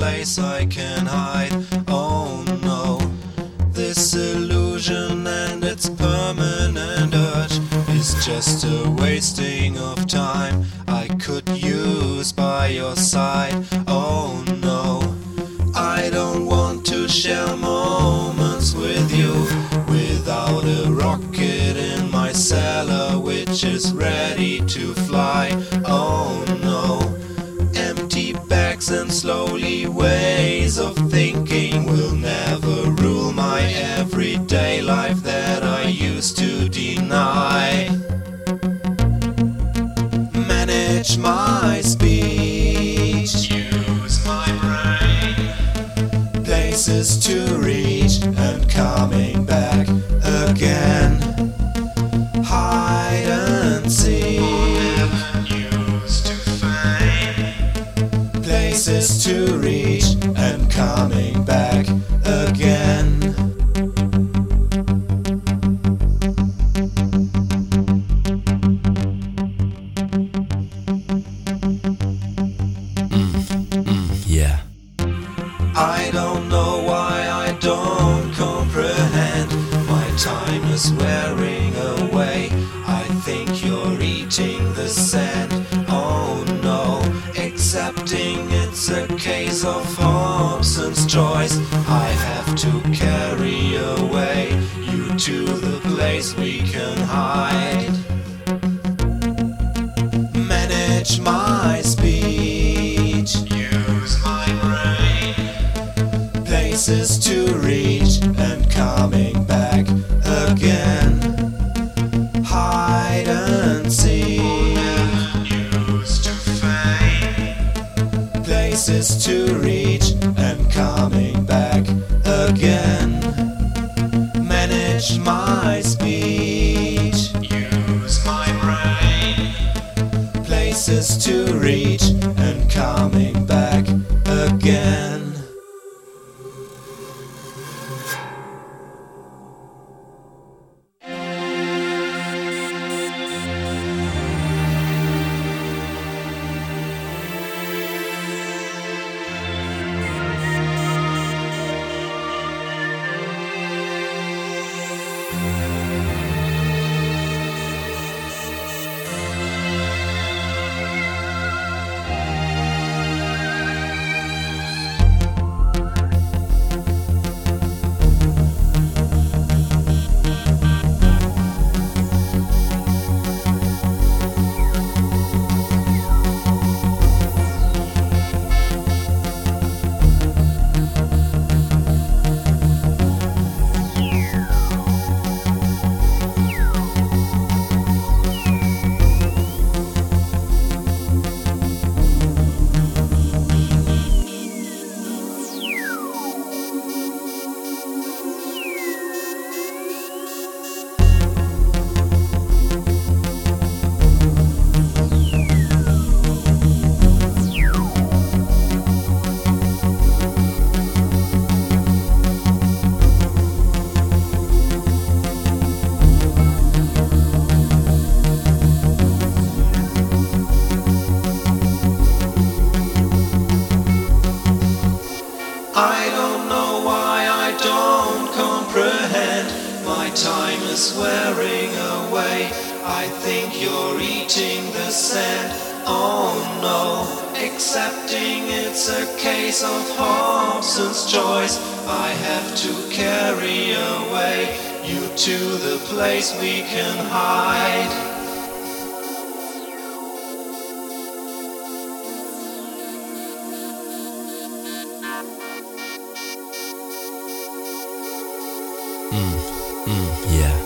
place I can hide. Oh no, this illusion and its permanent urge is just a wasting of time I could use by your side. Oh no, I don't want to share moments with you without a rocket in my cellar which is ready to fly. Oh no, empty bags and slowly ways of thinking will never rule my everyday life that I used to deny. Manage my speech, use my brain, places to reach and coming back again. Hide and seek, avenues to fame, places to reach and coming back again. Yeah. I don't know why I don't comprehend. My time is wearing away. I think you're eating the sand. Oh no, accepting it's a case of Hobson's choice. I have to carry away you to the place we can hide. Manage my speech, use my brain, places to reach and coming back again. Hide and seek, avenues to fame, places to reach and coming back again. Manage my speech, use my brain, places to reach and coming back again. I don't know why I don't comprehend. My time is wearing away. I think you're eating the sand. Oh no, accepting it's a case of Hobson's choice. I have to carry away you to the place we can hide. Yeah.